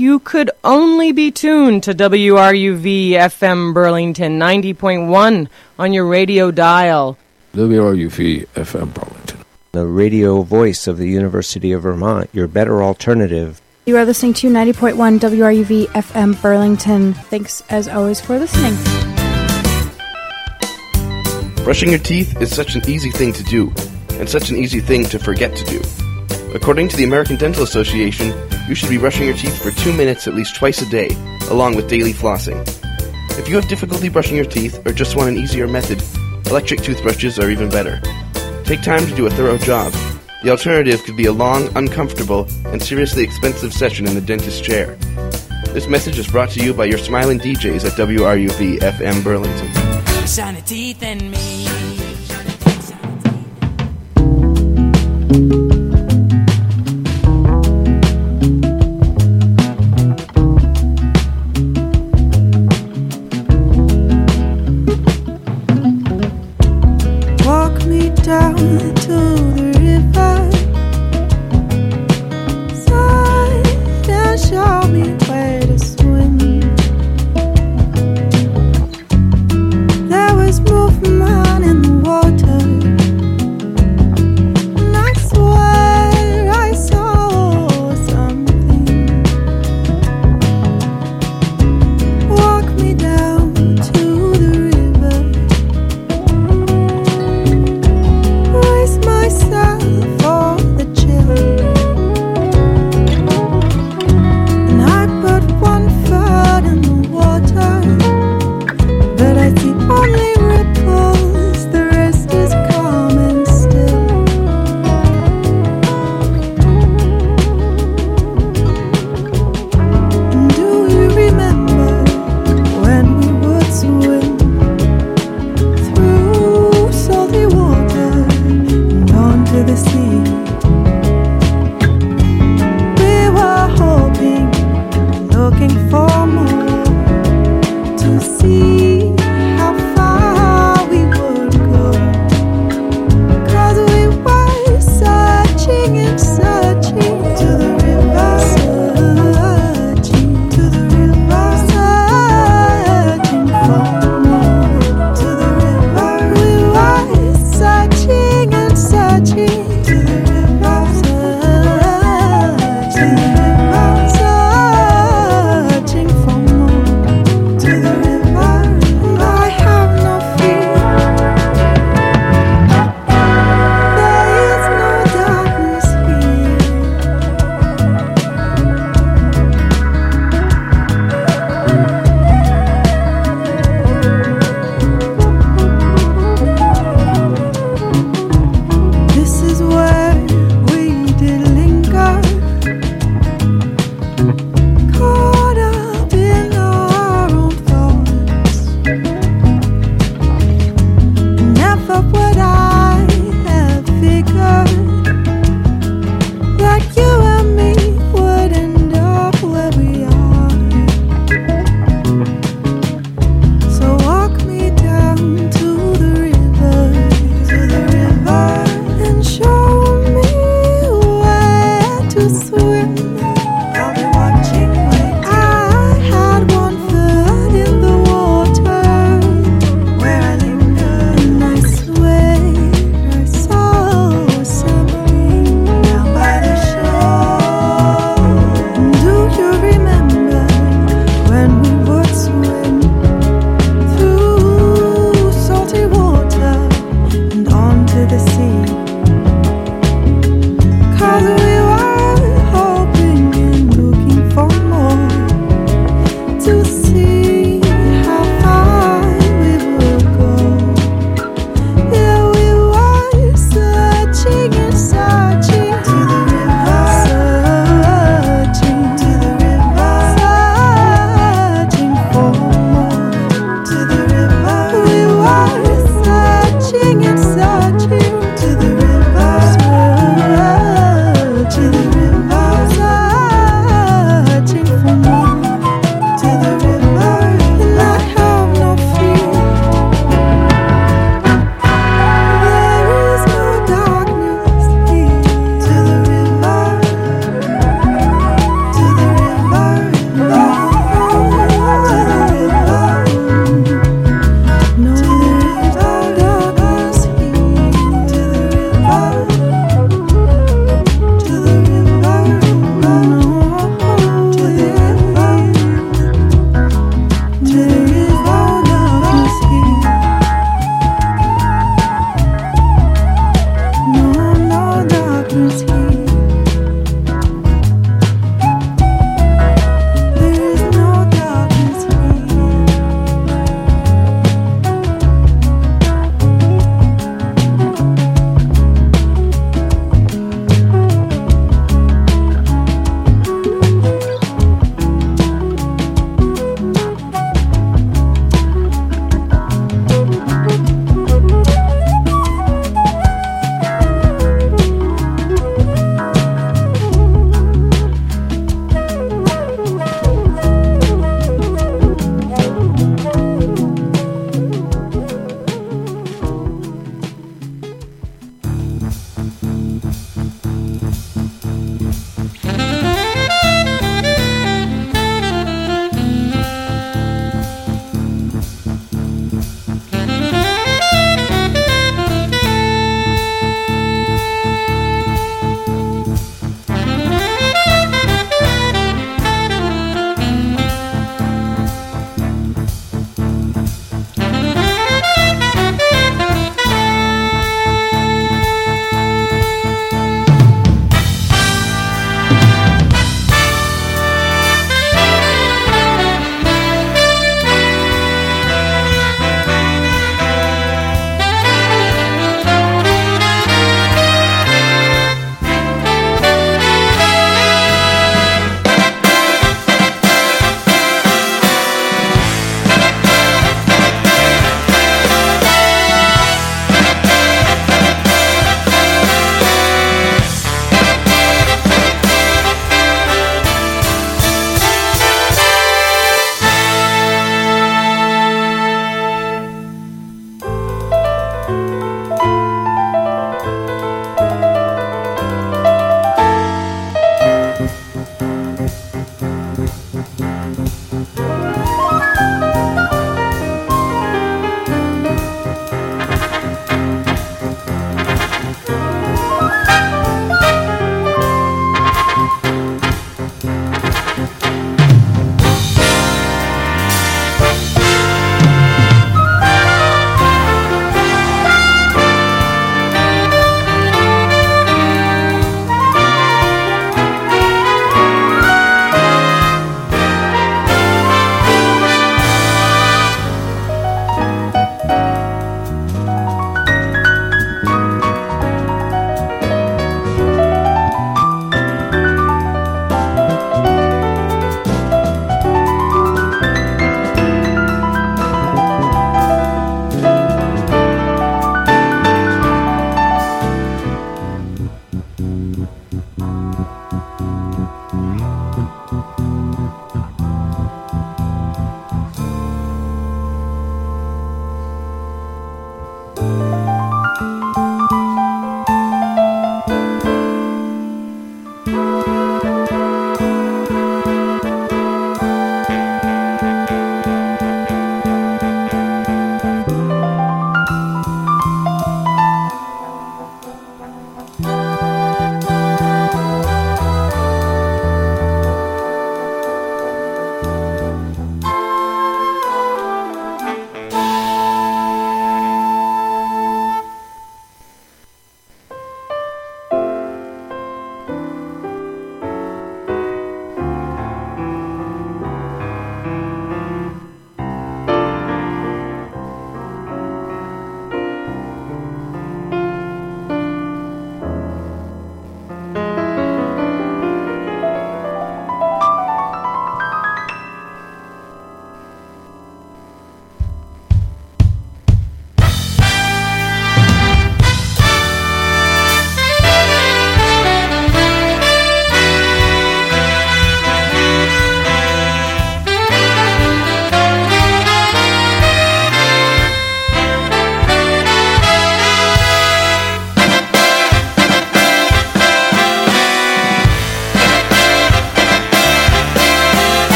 you could only be tuned to WRUV FM Burlington 90.1 on your radio dial. WRUV FM Burlington, the radio voice of the University of Vermont, your better alternative. You are listening to 90.1 WRUV FM Burlington. Thanks, as always, for listening. Brushing your teeth is such an easy thing to do, and such an easy thing to forget to do. According to the American Dental Association, you should be brushing your teeth for 2 minutes at least twice a day, along with daily flossing. If you have difficulty brushing your teeth or just want an easier method, electric toothbrushes are even better. Take time to do a thorough job. The alternative could be a long, uncomfortable, and seriously expensive session in the dentist's chair. This message is brought to you by your smiling DJs at WRUV FM Burlington. Shiny teeth and me. Walk me down to the river side and show me where to swim. There was movement in the water, and I swear I saw something. Walk me down to the river, brace myself for the chill, and I put one foot in the water, but I see only ripples, the rest is calm and still. And do you remember when we would swim through salty water and onto the sea? We were hoping, looking for more, to see how far we would go. 'Cause we were searching and searching to the river, searching to the river, searching for more. To the river, we were searching and searching to the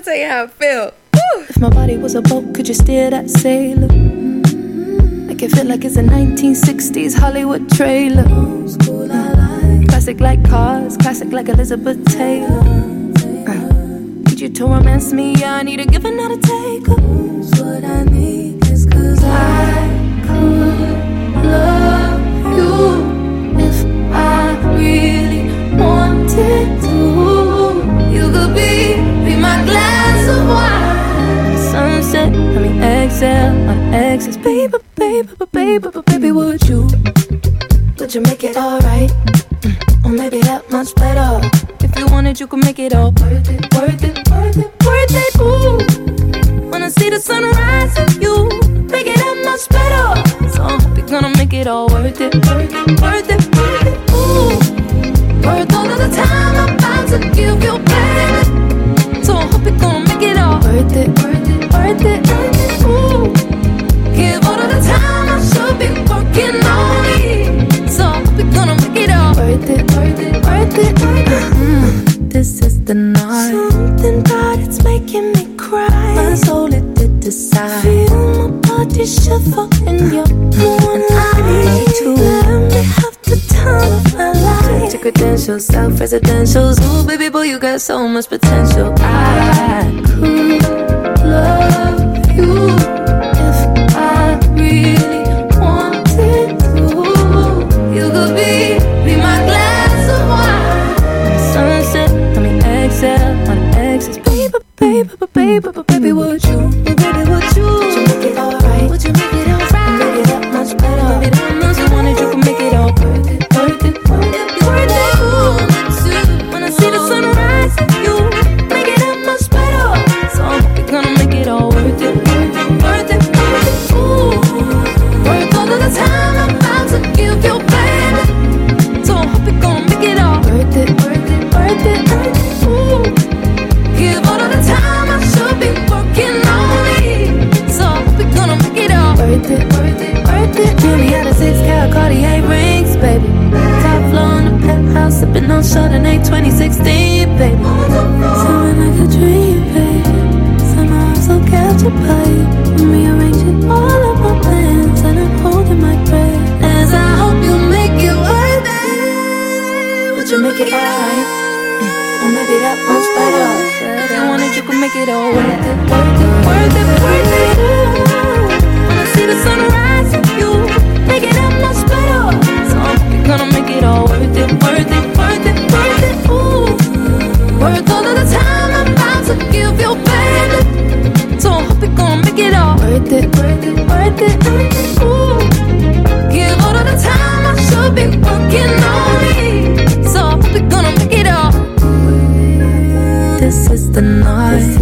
tell you how I feel. If my body was a boat, could you steer that sailor? Make it feel like it's a 1960s Hollywood trailer. Classic like cars, classic like Elizabeth Taylor. Need you to romance me, I need a give and not a take. What I need is 'cause I could love you if I really wanted to. You could be my glass of wine. Sunset, I mean exhale, my exes. Baby, baby, baby, baby, would you make it alright? Or maybe that much better. If you wanted, you could make it all worth it, worth it, worth it, worth it. Ooh, when I see the sunrise with you, make it that much better. So I hope you're gonna make it all worth it, worth it, worth it, worth it. Ooh, worth all of the time I'm about to give you, baby. So I hope you're gonna make it all worth it, worth it, worth it, worth it. Ooh, give all of the time I should be working on me. So I hope you're gonna make it all worth it, worth it, worth it, worth it. This is the night. Something about it's making me cry. My soul it did decide. Feel my body shiver in your moonlight. I need you to let me have the time of my life. Check your credentials, self-residentials. Ooh, baby boy, you got so much potential. I could love you if I really wanted to. You could be my glass of wine. Sunset, I mean exhale, my exes. Baby, baby, baby, baby, would you? Baby, would you make it alright? Would you make it alright? Make it that much better. Maybe that much you wanted, you can make it all worth it, worth it, worth it, worth it. Ooh, when I see the sunrise, you make it that much better. So I hope you're gonna make it all worth it, worth it, worth it, worth it. Ooh, worth all of the time I'm about to give you, baby. So I hope you're gonna make it all worth it, worth it, worth it, worth it. Ooh, give all of the time I should be working on me. So I hope you're gonna make it all worth it, worth it, worth it. Jimmy had a 6-carat Cartier rings, baby. Top floor in the penthouse, sipping on Chardonnay 2016, baby. Sounding like a dream, baby. Somehow I'm so captured by you. I'm rearranging all of my plans, and I'm holding my breath as I hope you make it worth it. Would you make it alright? Or maybe that much better. If you wanted, you could make it all worth it, worth it, worth it, worth it. When I see the sunrise with you, make it that much better. So I hope you're gonna make it all worth it, worth it, worth it, worth it. Ooh, worth all of the time I'm about to give you, baby. So I hope you're gonna make it all worth it, worth it, worth it, worth it. Ooh, give all of the time I should be working on me. So I hope you're gonna make it all. This is the night.